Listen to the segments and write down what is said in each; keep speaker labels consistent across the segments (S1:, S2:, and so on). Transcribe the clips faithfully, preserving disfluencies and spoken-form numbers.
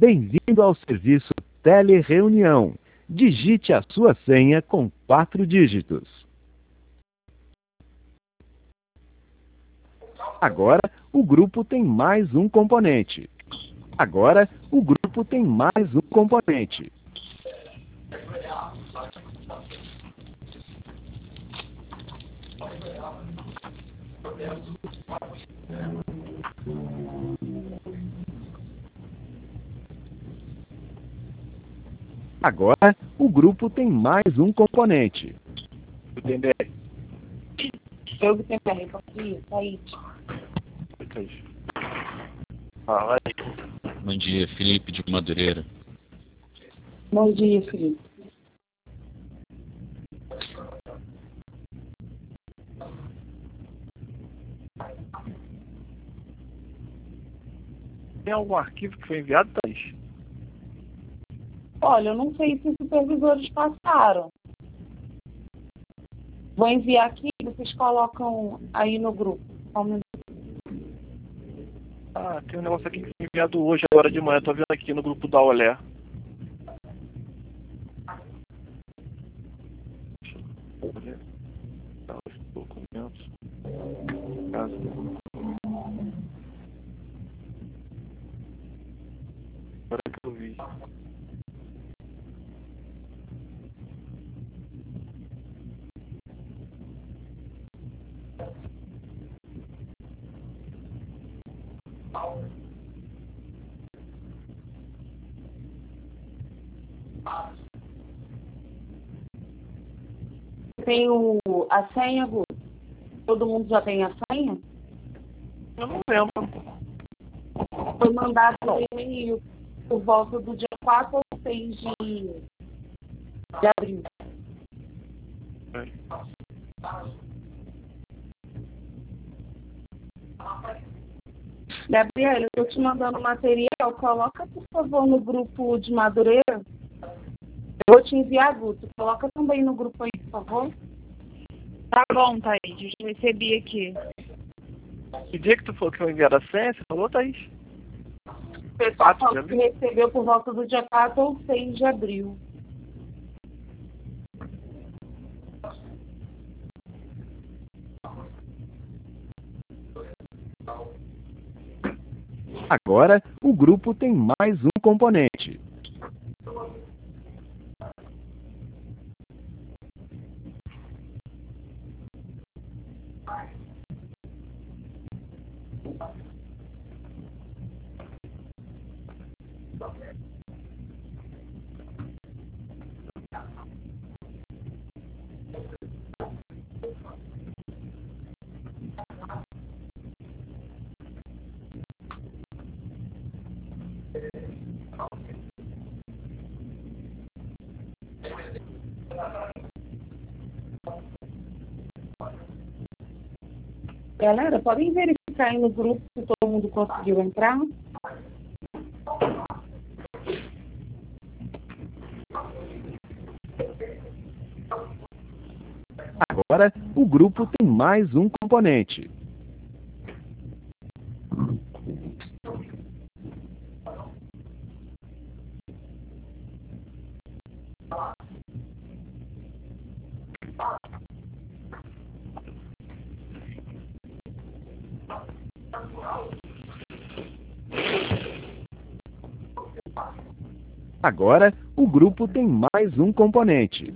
S1: Bem-vindo ao serviço Telereunião. Digite a sua senha com quatro dígitos. Agora, o grupo tem mais um componente. Agora, o grupo tem mais um componente. Agora, o grupo tem mais um componente.
S2: Gutenberg.
S3: Eu Gutenberg, posso ir? Aí.
S2: Fala aí.
S4: Bom dia, Felipe de Madureira.
S3: Bom dia, Felipe.
S2: Tem algum arquivo que foi enviado, Thaís?
S3: Olha, eu não sei se os supervisores passaram. Vou enviar aqui, vocês colocam aí no grupo.
S2: Ah, tem um negócio aqui que foi enviado hoje, agora de manhã. Tô vendo aqui no grupo da Olé. Deixa eu ver. Os documentos. Casa. Agora que eu vi.
S3: Tem o, a senha, Gu? Todo mundo já tem a senha?
S2: Eu não lembro.
S3: Foi mandado no e-mail por volta do dia quatro ou seis de, de abril.
S2: É.
S3: Gabriela, eu estou te mandando material. Coloca, por favor, no grupo de Madureira. Eu vou te enviar, Guto. Coloca também no grupo aí, por favor.
S5: Tá bom, Thaís. Eu já recebi aqui.
S2: Que dia que tu falou que foi enviado a senha? Você falou, Thaís?
S3: O pessoal falou que recebeu por volta do dia quatro ou seis de abril.
S1: Agora, o grupo tem mais um componente.
S3: Galera, podem verificar aí no grupo se todo mundo conseguiu entrar?
S1: Agora, o grupo tem mais um componente. Agora, o grupo tem mais um componente.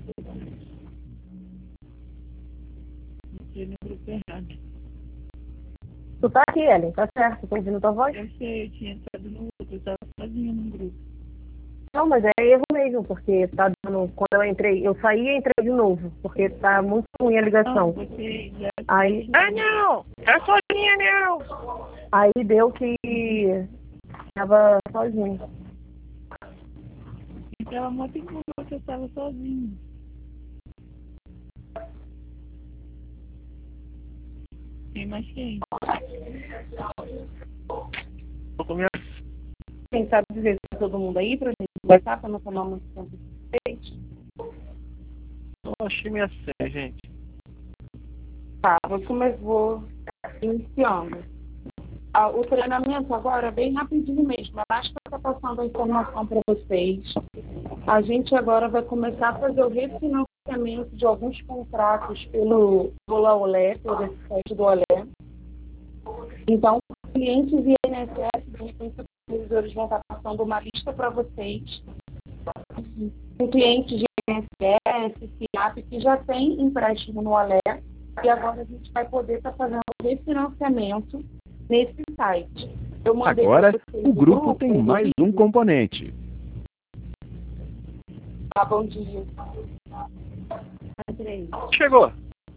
S5: Entrei no grupo errado.
S6: Tu tá aqui, Ellen, tá certo? Tô ouvindo tua voz?
S5: Eu sei, eu tinha entrado no outro, eu tava sozinha no grupo.
S6: Não, mas é erro mesmo, porque tá dando. Quando eu entrei, eu saí e entrei de novo, porque tá muito ruim a ligação.
S5: Não, você já...
S6: Aí,
S5: Ah, não! Tá sozinha, não!
S6: aí deu que tava sozinho.
S5: Então, uma tempo que eu tava sozinha. Tem mais quem?
S2: Tô com minha...
S3: Quem sabe dizer se tá todo mundo aí pra gente conversar, pra não tomar muito tempo de vocês?
S2: Não achei minha senha, gente.
S3: Tá, vou começar, vou iniciando. Ah, o treinamento agora é bem rapidinho mesmo. A Basta está passando a informação para vocês. A gente agora vai começar a fazer o refinanciamento de alguns contratos pelo, pelo Olé, pelo esse site do Olé. Então, clientes e I N S S, de repente, os supervisores vão estar passando uma lista para vocês. Tem clientes de I N S S, C I A P, que já tem empréstimo no Olé. E agora a gente vai poder estar fazendo o refinanciamento nesse site. Eu mandei
S1: Agora,
S3: pra vocês
S1: o grupo
S3: grupo
S1: tem
S3: do
S1: mais
S3: vídeo.
S1: um componente.
S3: Tá, bom dia.
S2: Chegou.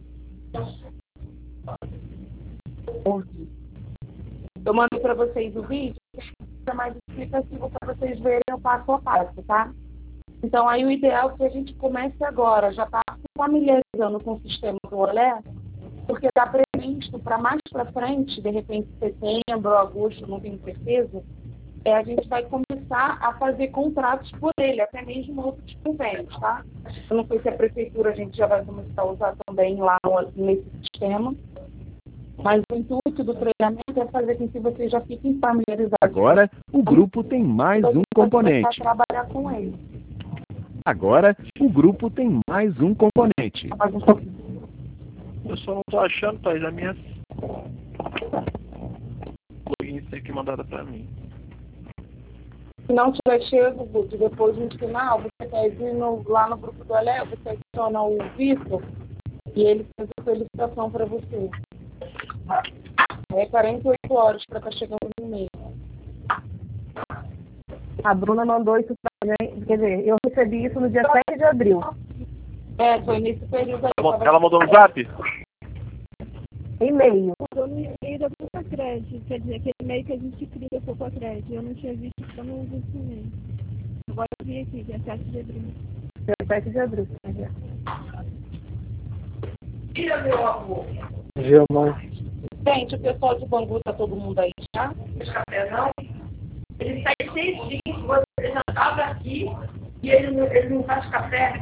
S3: Eu mandei para vocês o vídeo, que é mais explicativo para vocês verem o passo a passo, tá? Então, aí o ideal é que a gente comece agora, já está familiarizando com o sistema do Olé, porque está previsto para mais para frente, de repente setembro, agosto, não tenho certeza, é, a gente vai começar a fazer contratos por ele, até mesmo outros convênios, tá? Eu não sei se a prefeitura a gente já vai começar a usar também lá no, nesse sistema, mas o intuito do treinamento é fazer com que vocês já fiquem familiarizados.
S1: Agora, o grupo tem mais um componente.
S3: Para trabalhar com ele.
S1: Agora, o grupo tem mais um componente.
S2: Eu só não tô achando, Thaís, a minha login aqui mandada pra mim.
S3: Se não tiver chego, Guto, depois no final, você quer ir no, lá no grupo do Olé, você adiciona o Vitor e ele faz a solicitação para você. É quarenta e oito horas para estar chegando no e-mail.
S6: A Bruna mandou isso pra gente, quer dizer, eu recebi isso no dia sete de abril.
S3: É, foi nesse período aí.
S2: Ela, ela mandou no zap?
S6: E-mail.
S5: Mandou no e-mail da Poucacred, quer dizer, aquele e-mail que a gente cria da Poucacred. Eu não tinha visto, então não vi esse e-mail. Agora eu vi aqui, dia sete de abril.
S6: Dia sete de abril.
S3: Tira, meu amor.
S2: Germão.
S3: Gente, o pessoal de Bangu tá todo mundo aí já? Café não? Ele sai seis dias, você já estava aqui e ele, não- ele não faz café.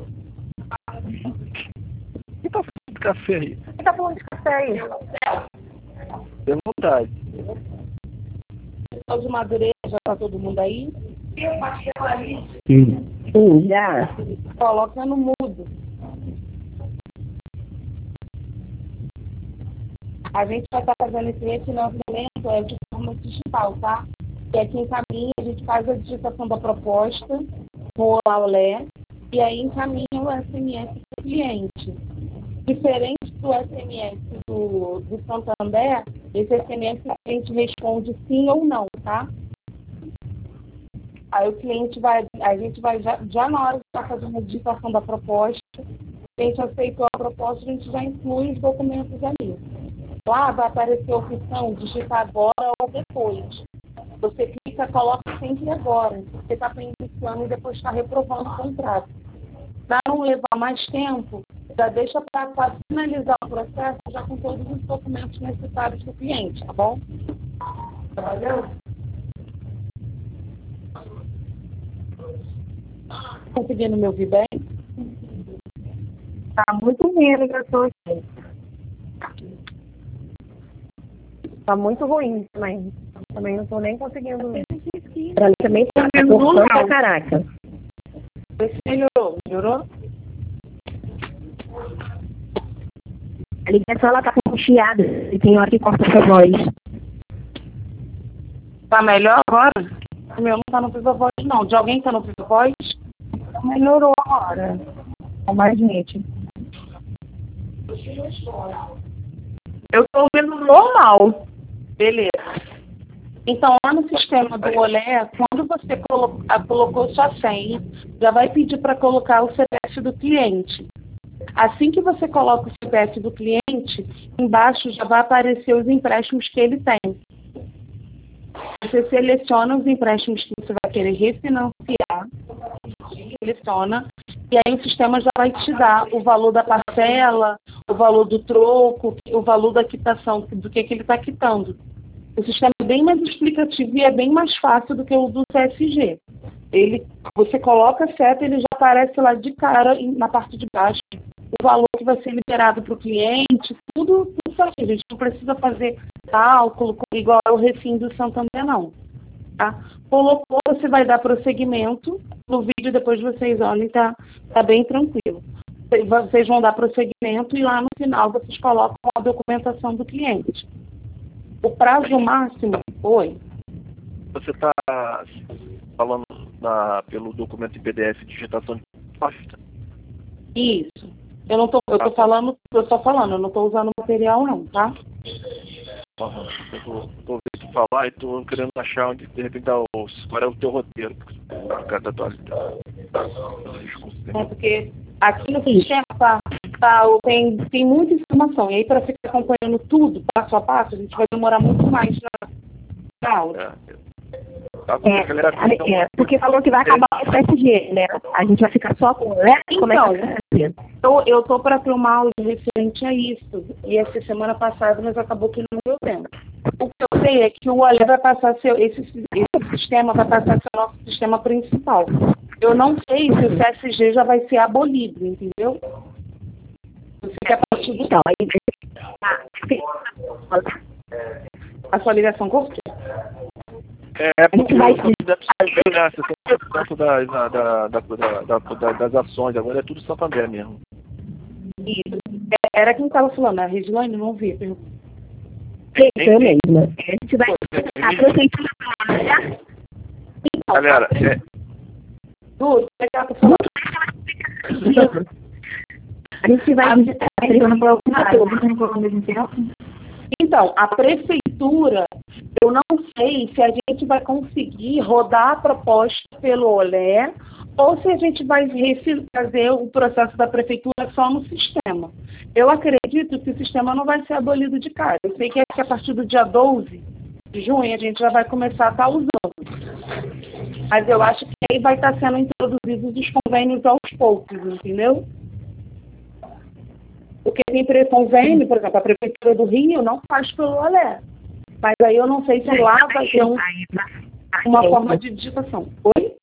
S2: Quem tá falando de café aí?
S6: Quem tá falando de café aí?
S2: Deu vontade.
S3: O pessoal de Madureira já tá todo mundo aí?
S6: Sim, já.
S3: Coloca no mudo. A gente vai estar fazendo esse refinanciamento é, de forma digital, tá? E aqui encaminha, a gente faz a digitação da proposta no Olé e aí encaminha o S M S para o cliente. Diferente do S M S do, do Santander, esse S M S o cliente responde sim ou não, tá? Aí o cliente vai, a gente vai já, já na hora de estar fazendo a digitação da proposta, o cliente aceitou a proposta, a gente já inclui os documentos ali. Lá vai aparecer a opção digitar agora ou depois. Você clica, coloca sempre agora. Você está iniciando e depois está reprovando o contrato. Para não levar mais tempo, já deixa para finalizar o processo já com todos os documentos necessários do cliente, tá bom? Trabalhando? Conseguindo me ouvir bem?
S6: Tá muito ruim a ligação aqui. Tá muito ruim também. Também não tô nem conseguindo. Pra mim também tá cortando pra caraca.
S3: Esse melhorou, melhorou?
S6: A ligação ela tá com chiada e tem hora que corta sua voz.
S3: Tá melhor agora? O meu não tá no Viva Voz, não. De alguém tá no Viva Voz?
S6: Melhorou agora. Com mais gente.
S3: Eu tô ouvindo normal. Beleza. Então, lá no sistema do Olé, quando você colo- a- colocou sua senha, já vai pedir para colocar o C P F do cliente. Assim que você coloca o C P F do cliente, embaixo já vai aparecer os empréstimos que ele tem. Você seleciona os empréstimos que você vai querer refinanciar, seleciona, e aí o sistema já vai te dar o valor da parcela, o valor do troco, o valor da quitação, do que, que ele está quitando. O sistema é bem mais explicativo e é bem mais fácil do que o do C S G. Ele, você coloca a seta, ele já aparece lá de cara, na parte de baixo, o valor que vai ser liberado para o cliente, tudo, tudo certinho. A gente não precisa fazer cálculo igual ao Refim do Santander, não. Tá? Colocou, você vai dar prosseguimento. No vídeo, depois vocês olhem, tá, tá bem tranquilo. Vocês vão dar prosseguimento e lá no final vocês colocam a documentação do cliente. O prazo máximo foi...
S2: Você está falando na, pelo documento em P D F de digitação de pasta?
S3: Isso. Eu não tô, eu tô falando, eu tô falando, eu não tô usando material não, tá?
S2: Eu tô, tô ouvindo falar e tô querendo achar onde, de repente, dá o, qual é o teu roteiro. Cada atualidade.
S3: É porque aqui no sistema tá, tá, tem, tem muita informação. E aí, para ficar acompanhando tudo, passo a passo, a gente vai demorar muito mais na, na aula.
S2: É. Tá, é, galera, então,
S6: é, porque falou que vai acabar o S S G, né? A gente vai ficar só com o L E C? Como
S3: então,
S6: é que vai
S3: eu, eu tô para ter uma aula referente a isso. E essa semana passada, mas acabou que não deu tempo. O que eu sei é que o O L E vai passar a ser, esse, esse sistema vai passar a ser o nosso sistema principal. Eu não sei se o C S G já vai ser abolido, entendeu? Eu sei que a partir do...
S6: Então, aí...
S3: A sua ligação cortou?
S2: É, porque vai... né, sessenta por cento das, da, da, da, da, da, das ações, agora é tudo Santander mesmo.
S3: Isso. Era quem estava falando, a Regiane, não ouvi.
S6: Sim, eu mesma. A gente vai... A prefeitura...
S3: Então,
S2: galera, é...
S3: Tudo, pegar para falar.
S6: A gente vai...
S3: Então, a prefeitura, eu não sei se a gente vai conseguir rodar a proposta pelo O L E ou se a gente vai fazer o processo da prefeitura só no sistema. Eu acredito que o sistema não vai ser abolido de cara. Eu sei que a partir do dia doze de junho a gente já vai começar a estar usando. Mas eu acho que aí vai estar sendo introduzidos os convênios aos poucos, entendeu? Porque tem convênio, por exemplo, a Prefeitura do Rio não faz pelo O L E. Mas aí eu não sei se lá vai ter um, uma forma de digitação. Oi?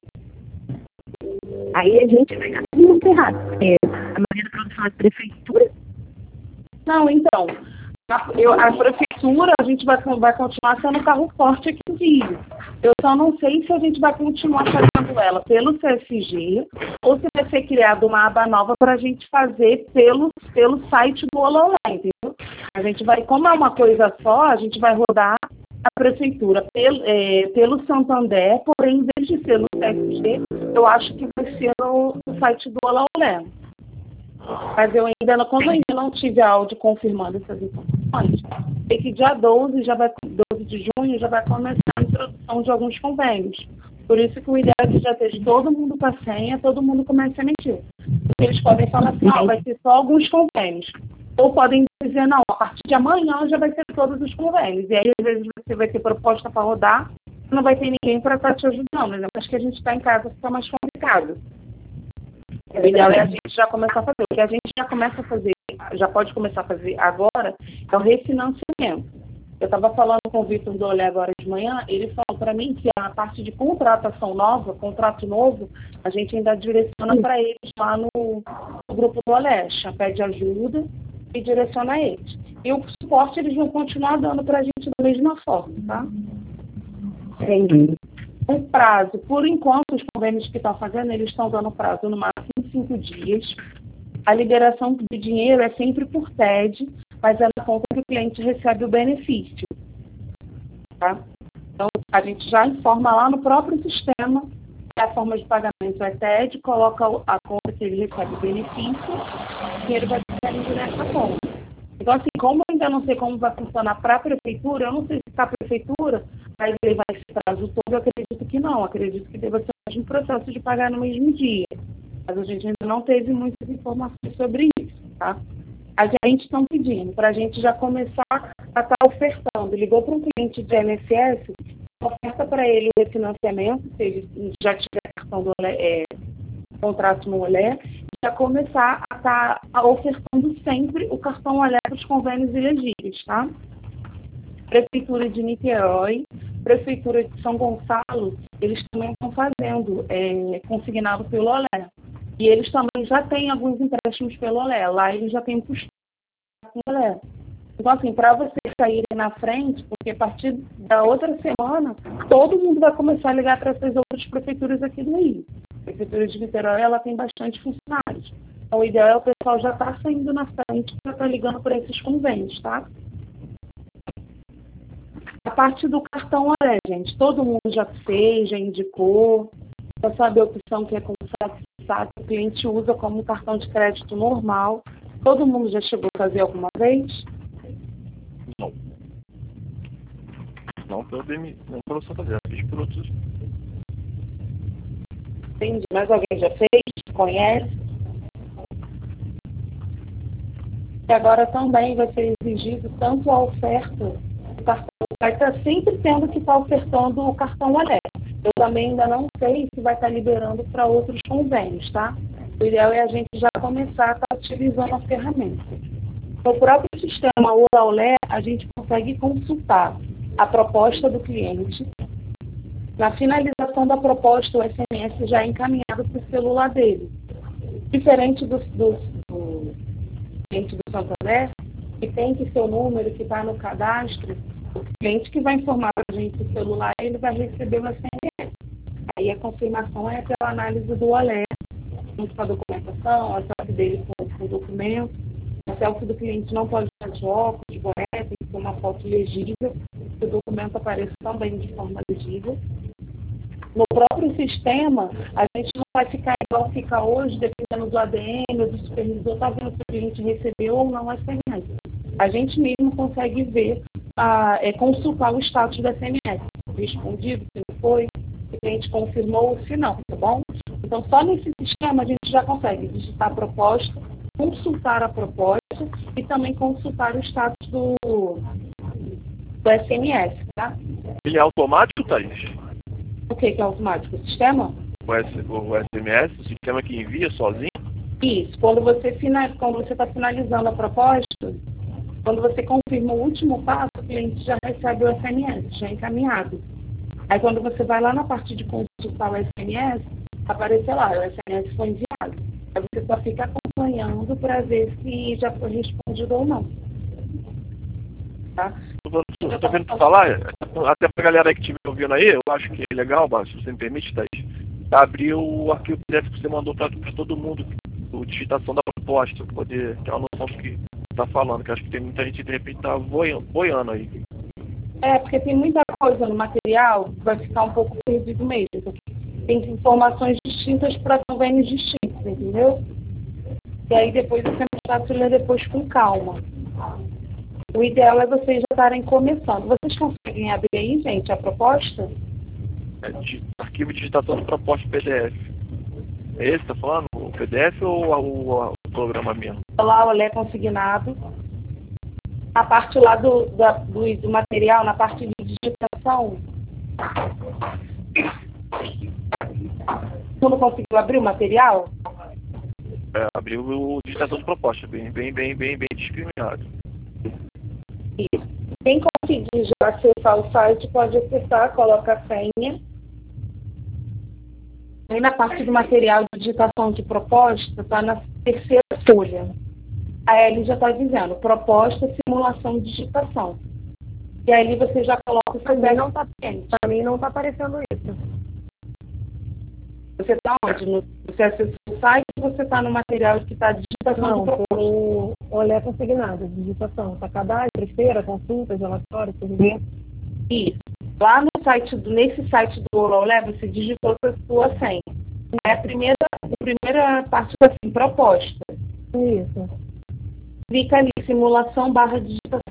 S6: Aí a gente vai estar tudo muito errado. É, a maioria da produção é prefeitura.
S3: Não, então, a, eu, a prefeitura, a gente vai, vai continuar sendo carro forte aqui no Rio. Eu só não sei se a gente vai continuar fazendo ela pelo C S G ou se vai ser criada uma aba nova para a gente fazer pelo, pelo site do Ololé, entendeu? A gente vai, como é uma coisa só, a gente vai rodar a prefeitura pelo, é, pelo Santander, porém, em vez de ser no C S G, eu acho que vai ser no, no site do Ololé. Mas eu ainda não, como eu ainda não tive áudio confirmando essas informações, sei que dia doze, já vai, doze de junho já vai começar a introdução de alguns convênios. Por isso que o ideal é que já esteja todo mundo com a senha, todo mundo comece a emitir. Porque eles podem falar assim, ah, vai ser só alguns convênios. Ou podem dizer, não, a partir de amanhã já vai ser todos os convênios. E aí, às vezes, você vai ter proposta para rodar, não vai ter ninguém para estar te ajudando. Né? Acho que a gente está em casa, fica mais complicado. O ideal é a gente já começar a fazer. O que a gente já começa a fazer, já pode começar a fazer agora, é o refinanciamento. Eu estava falando com o Vitor do Olé agora de manhã, ele falou para mim que a parte de contratação nova, contrato novo, a gente ainda direciona para eles lá no, no grupo do Olé, pede ajuda e direciona a eles. E o suporte eles vão continuar dando para a gente da mesma forma, tá?
S6: Entendi.
S3: Um prazo, por enquanto, os convênios que estão fazendo, eles estão dando prazo no máximo cinco dias. A liberação de dinheiro é sempre por T E D, mas é na conta que o cliente recebe o benefício. Tá? Então, a gente já informa lá no próprio sistema que a forma de pagamento é T E D, coloca a conta que ele recebe o benefício, o dinheiro vai ficar indo nessa conta. Então, assim, como eu ainda não sei como vai funcionar para a prefeitura, eu não sei se para a prefeitura vai levar esse prazo todo, eu acredito que não. Acredito que deva ser um processo de pagar no mesmo dia. Mas a gente ainda não teve muitas informações sobre isso, tá? A gente está pedindo para a gente já começar a estar tá ofertando. Ligou para um cliente de I N S S, oferta para ele o refinanciamento, se ele já tiver cartão do Olé, é, contrato no Olé, já começar a estar tá ofertando sempre o cartão Olé para os convênios elegíveis, tá? Prefeitura de Niterói, Prefeitura de São Gonçalo, eles também estão fazendo é, consignado pelo Olé. E eles também já têm alguns empréstimos pelo Olé. Lá eles já têm custo com o Olé. Então, assim, para vocês saírem na frente, porque a partir da outra semana, todo mundo vai começar a ligar para essas outras prefeituras aqui do Rio. A Prefeitura de Niterói, ela tem bastante funcionários. Então, o ideal é o pessoal já estar tá saindo na frente para estar tá ligando para esses convênios, tá? A parte do cartão Olé, gente, todo mundo já fez, já indicou. Já sabe a opção que é com saque, o cliente usa como cartão de crédito normal. Todo mundo já chegou a fazer alguma vez?
S2: Não. Não pelo B M, não pelo Santander, fiz por outros.
S3: Entendi. Mas alguém já fez? Conhece? E agora também vai ser exigido tanto a oferta do cartão. Vai estar sempre tendo que estar ofertando o cartão Olé. Eu também ainda não sei se vai estar liberando para outros convênios, tá? O ideal é a gente já começar a estar utilizando a ferramenta. No próprio sistema Olé, a gente consegue consultar a proposta do cliente. Na finalização da proposta, o S M S já é encaminhado para o celular dele. Diferente do, do, do cliente do Santander, que tem que ser o número que está no cadastro, o cliente que vai informar para a gente o celular, ele vai receber o S M S. Aí a confirmação é pela análise do Olé, junto com a documentação, a selfie dele com, com o documento. A selfie do cliente não pode estar de óculos, de boné, tem que ser uma foto legível, que o documento apareça também de forma legível. No próprio sistema, a gente não vai ficar igual fica hoje, dependendo do A D M, do supervisor, está vendo se o cliente recebeu ou não o S M S. A gente mesmo consegue ver, a, é, consultar o status do S M S. Respondido, se não foi, se o cliente confirmou, se não, tá bom? Então, só nesse sistema a gente já consegue digitar a proposta, consultar a proposta e também consultar o status do, do S M S, tá?
S2: Ele é automático, Thaís?
S3: O que que é automático? O sistema?
S2: O, S, o S M S, o sistema que envia sozinho?
S3: Isso. Quando você final, quando você está finalizando a proposta, quando você confirma o último passo, o cliente já recebe o S M S, já é encaminhado. Aí quando você vai lá na parte de consultar o S M S, aparece lá, o S M S foi enviado. Aí você só fica acompanhando para ver se já foi respondido ou não. Tá?
S2: Eu estou vendo tu falar, até para a galera aí que estiver ouvindo aí, eu acho que é legal, se você me permite, Thaís, abrir o arquivo P D F que você mandou para todo mundo, a digitação da proposta, para poder ter uma noção do que está falando, que acho que tem muita gente que de repente está boiando aí.
S3: É, porque tem muita coisa no material que vai ficar um pouco perdido mesmo. Tem informações distintas para convênios distintos, entendeu? E aí depois você mais fácil ler depois com calma. O ideal é vocês já estarem começando. Vocês conseguem abrir aí, gente, a proposta?
S2: É, de, arquivo de digitação de proposta P D F. É esse que tá falando? O P D F ou o, o, o programa mesmo?
S3: Lá o Olé consignado. A parte lá do, da, do, do material, na parte de digitação. Tu não conseguiu abrir o material?
S2: É, abriu o digitação de proposta, bem, bem, bem, bem, bem discriminado.
S3: Isso. Quem conseguir já acessar o site pode acessar, coloca a senha. Aí na parte do material de digitação de proposta, está na terceira folha. Aí ele já está dizendo, proposta, simulação de digitação. E aí você já coloca o seu não tá,
S6: para mim não está aparecendo isso.
S3: Você está onde? No, você acessou o site ou você está no material que está digitação
S6: não,
S3: de proposta?
S6: O Olé consignado, digitação. Está cadastro, esteira, consultas, relatórios, serviço.
S3: Isso. Lá no site, do, nesse site do Olé, você digitou a sua senha. É a primeira, a primeira parte assim, proposta.
S6: Isso.
S3: Clica ali, simulação barra digitação.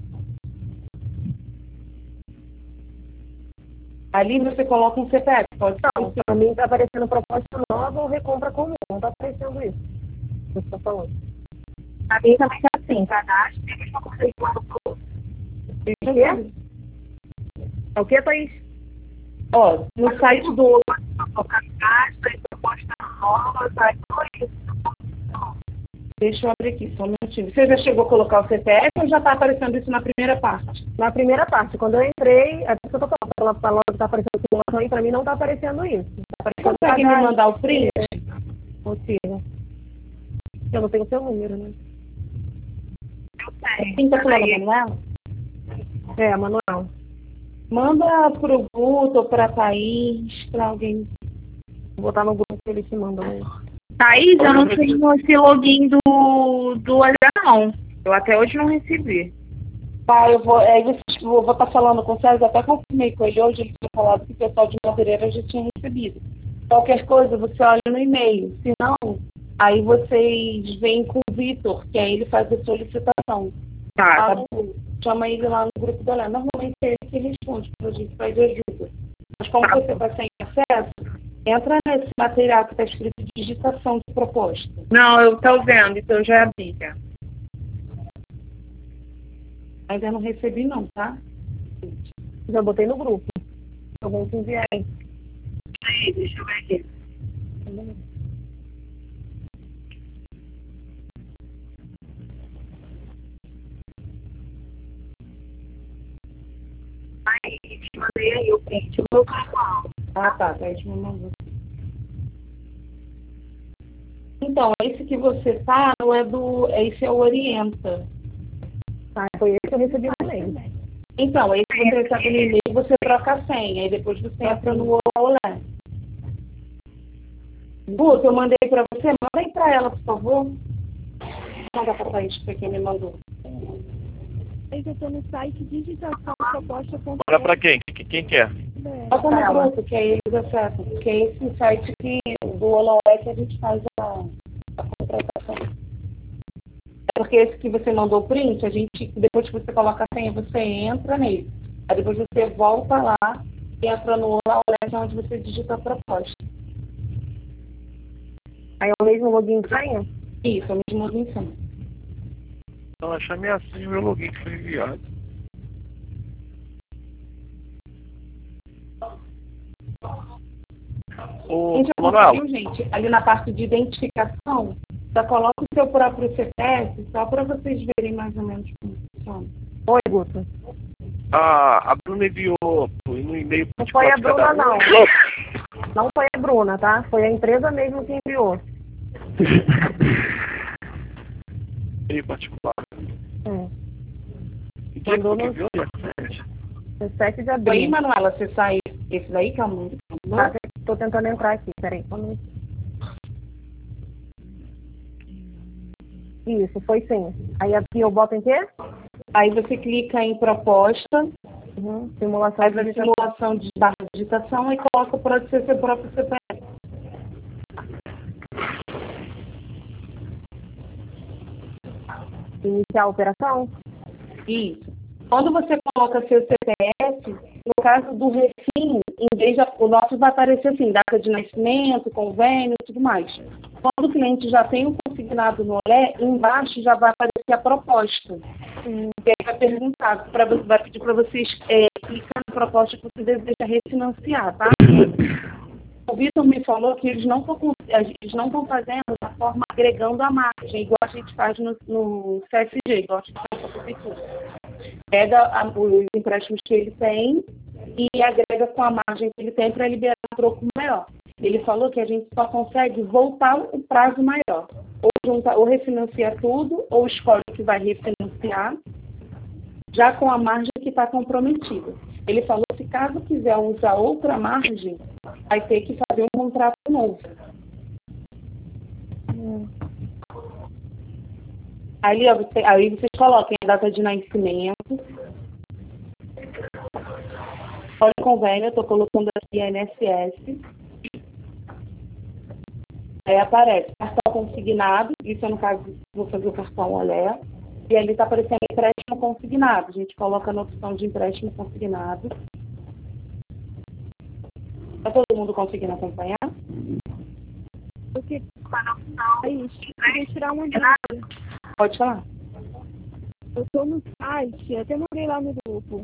S3: Ali você coloca um C P F, pode ser?
S6: Não, para mim está aparecendo proposta nova ou recompra comum. Não está aparecendo isso. Você está falando.
S3: Para mim também está assim, cadastro, tem que fazer igual pro...
S6: O quê? É o que, Thaís?
S3: Ó, no site do...
S6: Cadastro, proposta nova, sai isso.
S3: Deixa eu abrir aqui, só um minutinho. Você já chegou a colocar o C P F ou já está aparecendo isso na primeira parte?
S6: Na primeira parte. Quando eu entrei, é isso que eu estou falando, ela falou que está aparecendo simulação e para mim não está aparecendo isso. Tá aparecendo
S3: consegue me mandar o print?
S6: Consigo. Eu não tenho o seu número, né?
S3: Eu tenho. Quem tá falando, Manuela?
S6: É, Manuel.
S3: Manda pro Guto ou pra Thaís, pra alguém.
S6: Vou botar no grupo que eles te mandam.
S3: Thaís, eu não tenho esse login do, do Olhar, não. Eu até hoje não recebi. Tá, eu vou é, eu vou estar falando com o César, até confirmei com ele hoje, ele tinha falado que o pessoal de Madureira já tinha recebido. Qualquer coisa, você olha no e-mail. Se não, aí vocês vêm com o Vitor, que aí ele faz a solicitação. Tá, tá. Chama ele lá no grupo do Olhar. Normalmente é ele que responde pra gente, faz ajuda. Mas como tá. Você está sem acesso, entra nesse material que está escrito digitação de proposta. Não, eu estou vendo, então eu já abri. Ainda não recebi não, tá?
S6: Já botei no grupo. Eu vou enviar aí.
S3: Aí, deixa eu ver aqui. Aí, te mandei aí o print. Ah, tá, tá, te mandou. Então, esse que você tá, não é do. Esse é o Orienta.
S6: Ah, foi esse que eu recebi também.
S3: Então, esse que você recebe no e-mail, você troca a senha, aí depois você entra no Olé. Guto, eu mandei pra você, manda aí pra ela, por favor. Manda pra Thaís, que foi quem me mandou.
S5: Eu tô no site digitação proposta.
S2: Olha pra quem? Quem quer?
S3: Bota no grupo, que aí eles acessam. Porque é esse site que, do Olé que a gente faz a, a contratação. Porque esse que você mandou o print, a gente, depois que você coloca a senha, você entra nele. Aí depois você volta lá e entra no Olé, onde você digita a proposta.
S6: Aí é o mesmo login de senha?
S3: Isso, é o mesmo login de senha.
S2: Não, achei minha senha e meu login que foi enviado. Ô,
S3: Gente,
S2: Manuel.
S3: Gente, ali na parte de identificação, já coloca o seu próprio C P F, só para vocês verem mais ou menos como funciona.
S6: Oi, Guto.
S2: A, a Bruna enviou no e-mail.
S6: Não foi a Bruna, não. Não foi a Bruna, tá? Foi a empresa mesmo que enviou.
S2: E particular.
S6: Hum.
S2: E quem
S6: Mandou
S2: que
S6: no
S2: enviou?
S6: sete de
S3: Aí,
S6: abril.
S3: Manuela, você sai esse daí que é o mundo.
S6: Tá, tô tentando entrar aqui, peraí. Isso, foi sim. Aí aqui eu boto em quê?
S3: Aí você clica em proposta,
S6: uhum. Simulação
S3: faz
S6: de
S3: a
S6: digitação.
S3: simulação de barra de digitação e coloca para ser seu próprio C P F.
S6: Iniciar a operação?
S3: Isso. Quando você coloca seu C P F, no caso do refim, em vez de, o nosso vai aparecer assim, data de nascimento, convênio e tudo mais. Quando o cliente já tem o consignado no Olé, embaixo já vai aparecer a proposta. Hum. E aí vai perguntar, pra, vai pedir para vocês é, clicar na proposta que você deseja refinanciar, tá? O Vitor me falou que eles não estão fazendo da forma agregando a margem, igual a gente faz no, no C S G, igual a gente faz na prefeitura. Pega a, os empréstimos que ele tem e agrega com a margem que ele tem para liberar um troco maior. Ele falou que a gente só consegue voltar o prazo maior. Ou, junta, ou refinancia tudo, ou escolhe que vai refinanciar, já com a margem que está comprometida. Ele falou que caso quiser usar outra margem, vai ter que fazer um contrato novo. Hum. Aí, ó, você, aí vocês colocam a data de nascimento. Olha o convênio, eu estou colocando aqui I N S S. Aí aparece cartão consignado, isso é no caso, vou fazer o cartão Olé. E ali está aparecendo empréstimo consignado. A gente coloca na opção de empréstimo consignado. Está todo mundo conseguindo acompanhar?
S5: Porque, aí, eu vou tirar uma dúvida.
S3: Pode falar.
S5: Eu estou no site, até mandei lá no grupo.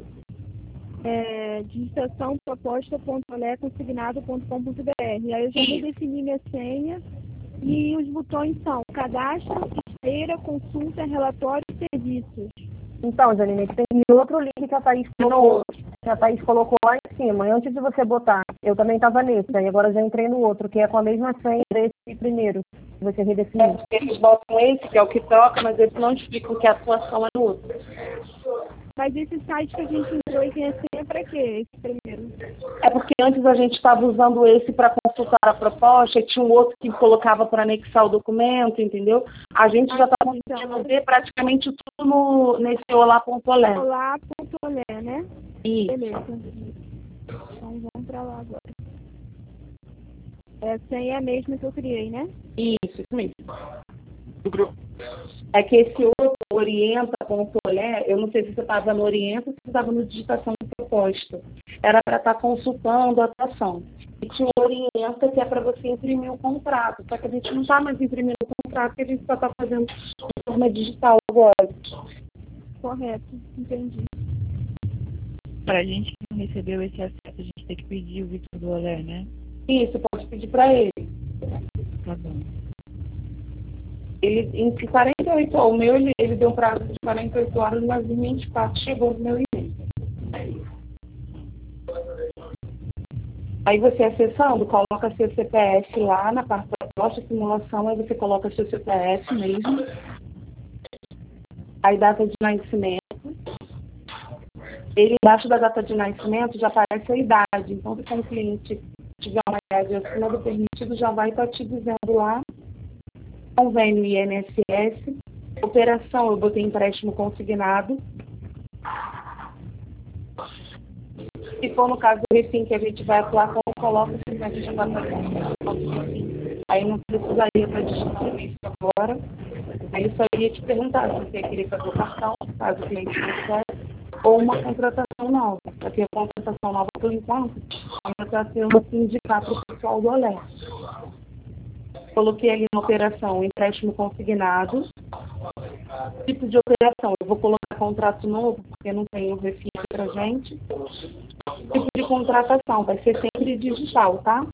S5: É, digitação proposta ponto olé consignado ponto com ponto br. Aí eu já vou definir minha senha e os botões são cadastro, esteira, consulta, relatório e serviços.
S6: Então, Janine, tem outro link que a Thaís colocou. a Thaís colocou lá em cima. E antes de você botar, eu também estava nesse, aí agora já entrei no outro, que é com a mesma senha desse primeiro, que você redefiniu.
S3: É, eles botam esse, que é o que troca, mas eles não explicam que a atuação é no outro.
S5: Mas esse site que a gente entrou e tem a senha para quê, esse primeiro?
S3: É porque antes a gente estava usando esse para consultar a proposta e tinha um outro que colocava para anexar o documento, entendeu? A gente já está conseguindo ver praticamente tudo no, nesse olá.olé.
S5: Olá.olé, né?
S3: Isso.
S5: Beleza. Então vamos para lá agora. É, a senha é a mesma que eu criei, né?
S3: Isso, isso mesmo. É que esse outro orienta.olé, eu não sei se você estava no orienta ou se você estava no digitação de proposta. Era para estar consultando a atuação. E tinha o orienta, que é para você imprimir o contrato. Só que a gente não está mais imprimindo o contrato, porque a gente só está fazendo de forma digital agora.
S5: Correto, entendi.
S7: Para a gente que não recebeu esse acesso, a gente tem que pedir o Vitor do Olé, né?
S3: Isso, pode pedir para ele.
S7: Tá bom.
S3: Ele, em quarenta e oito horas, o meu, ele, ele deu um prazo de quarenta e oito horas, mas em vinte e quatro chegou no meu e-mail. Aí você acessando, coloca seu C P F lá na parte da proposta, simulação, aí você coloca seu C P F mesmo. Aí data de nascimento. Ele, embaixo da data de nascimento, já aparece a idade. Então, se um cliente tiver uma idade acima do permitido, já vai estar te dizendo lá. Convênio I N S S, operação, eu botei empréstimo consignado. Se for no caso do refim que a gente vai atuar, como coloca o segmento de pagamento. Aí não precisaria estar digitando isso agora. Aí só iria te perguntar se você queria fazer o cartão, caso o cliente não quer, ou uma contratação nova. Porque a contratação nova, por enquanto, ainda está sendo que indicar para o pessoal do Olé. Coloquei ali na operação empréstimo consignado. Tipo de operação, eu vou colocar contrato novo, porque não tem o refim para gente. Tipo de contratação, vai ser sempre digital, tá?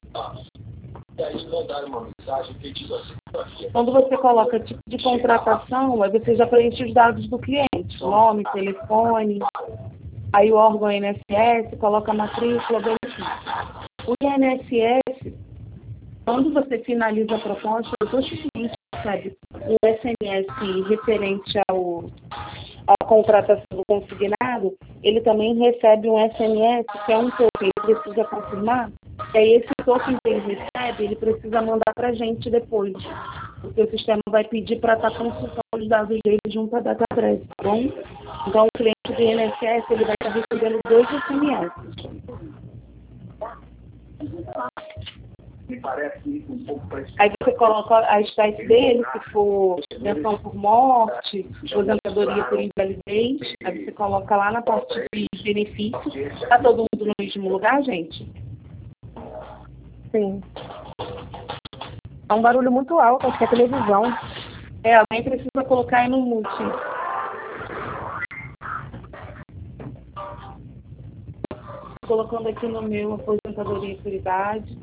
S3: Quando você coloca tipo de contratação, aí você já preenche os dados do cliente, nome, telefone, aí o órgão I N S S, coloca a matrícula, benefício. O I N S S, quando você finaliza a proposta, o cliente recebe um S M S referente ao, à contratação do consignado, ele também recebe um S M S, que é um token, ele precisa confirmar, e aí esse token que ele recebe, ele precisa mandar para a gente depois, porque o sistema vai pedir para estar consultando os dados dele junto à DataPress, tá bom? Então o cliente do I N S S, ele vai estar recebendo dois S M S. Aí você coloca a espécie dele, se for pensão por morte, aposentadoria por invalidez, aí você coloca lá na parte de benefícios. Está todo mundo no mesmo lugar, gente?
S6: Sim. É um barulho muito alto, acho que é televisão.
S3: É, alguém precisa colocar aí no mute. Colocando aqui no meu aposentadoria por idade.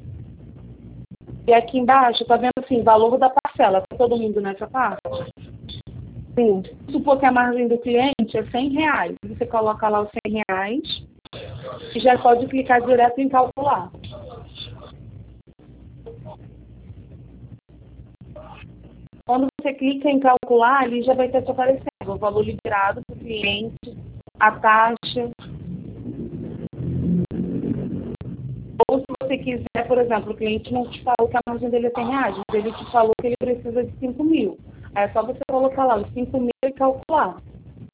S3: E aqui embaixo, tá vendo assim, valor da parcela. Tá todo mundo nessa parte?
S6: Sim.
S3: Supor que a margem do cliente é cem reais. Você coloca lá os cem reais e já pode clicar direto em calcular. Quando você clica em calcular, ali já vai ter te aparecendo o valor liberado para o cliente, a taxa. Ou se você quiser, por exemplo, o cliente não te falou que a margem dele é cem reais, mas ele te falou que ele precisa de cinco mil. Aí é só você colocar lá os cinco mil e calcular.